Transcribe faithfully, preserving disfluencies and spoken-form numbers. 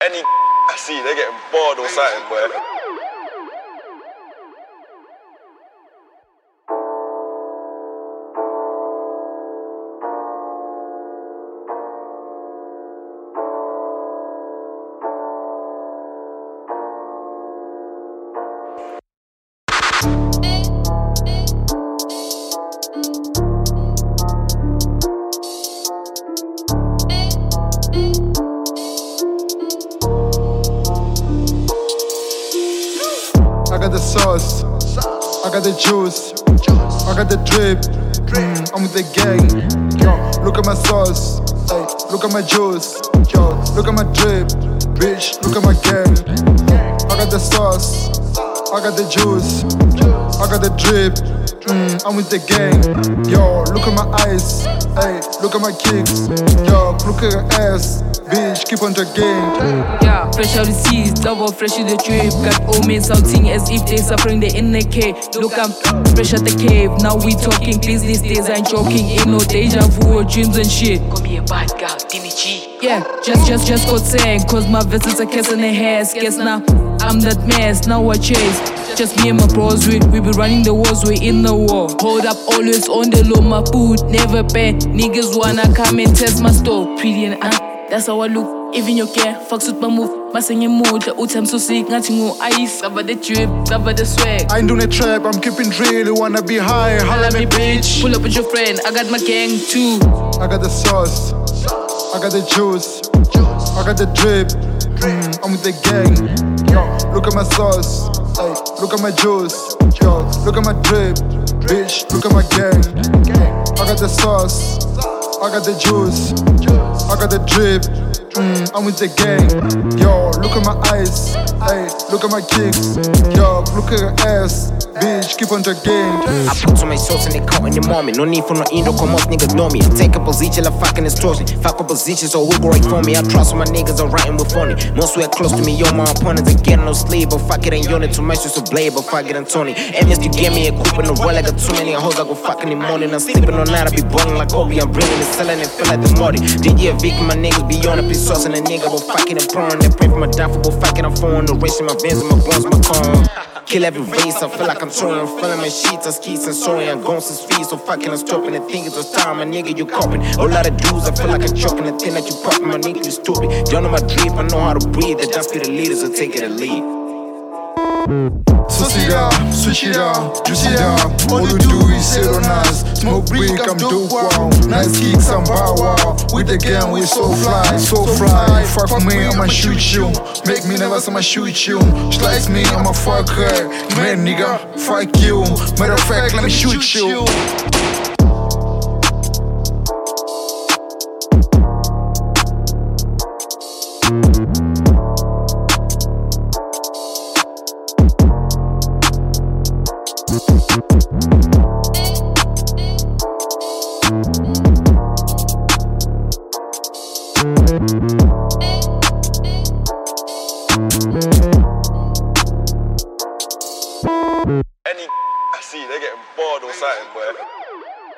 Any I see, they getting bored or something, boy. I got the sauce, I got the juice, I got the drip, mm, I'm with the gang. Yo, look at my sauce, ay, look at my juice, yo, look at my drip, bitch, look at my gang. I got the sauce, I got the juice, I got the drip, mm, I'm with the gang. Yo, look at my eyes, ay, look at my kicks, yo, look at your ass. Bitch, keep on the game. Yeah, fresh out the seas, double fresh in the drip. Got old men shouting as if they suffering the in the cave. Look, I'm fresh at the cave. Now we talking business days, I ain't joking. Ain't no deja vu or dreams and shit. Call me a bad girl, Timmy G. Yeah, just, just, just got saying. Cause my visits are kissing their hairs. Guess now, I'm that mess, now I chase. Just me and my bros, we, we be running the wars, we in the war. Hold up, always on the low, my food never pay. Niggas wanna come and test my store. Pretty and uh, that's how I look, even your care, fucks with my move. My singing mood, the old time so sick, nothing more ice. Cover the drip, cover the swag. I ain't doing a trap, I'm keeping real, wanna be high, holla me bitch. Pull up with your friend, I got my gang too. I got the sauce, I got the juice, I got the drip, mm, I'm with the gang. Yo, look at my sauce, ay, look at my juice, yo, look at my drip, bitch, look at my gang. I got the sauce, I got the juice, I got the drip, mm, I'm with the gang. Yo, look at my eyes, ay, look at my kicks, yo, look at your ass, bitch, keep on the game. I put on my sauce and they caught in your moment. No need for no intro, come off, niggas know me. I take a position like fucking extortion. Fuck a position, so who go right for me? I trust my niggas are writing with funny. Most swear close to me, yo, my opponents are getting no sleep. But fuck it, ain't unit too much, just a blade, but fuck it, and Tony. And yes, you get me a coupe in the world, I got too many hoes, I go fucking in the morning. I'm sleeping all night, I be balling like Kobe, I'm bringing it, selling it, feel like the Morty. Did you a victim, my niggas be on it, be saucing a nigga, but fucking and pouring. They pray for my downfall, but fucking I'm foreign. The race in my veins and my bones, my corn. Kill every race, I feel like I'm touring. I'm filling my sheets, I ski sensory, I'm going since feet. So fucking I'm stopping and thinking it's time, my nigga, you coping. A lot of dudes, I feel like I'm chopping. The thing that you popping, my nigga, you stupid. Don't know my drip, I know how to breathe. I just be the leader, so take it and lead. Sauce it up, switch it up, juice it up. All you do is sit on us. Smoke break, I'm dope wow. Nice kicks, I'm bow wow. With the gang, we so fly, so fly. Fuck me, I'ma shoot you. Make me nervous, I'ma shoot you. Slice me, I'ma fuck her. Man, nigga, fuck you. Matter of fact, let me shoot you. Any I see, they getting bored or something, boy.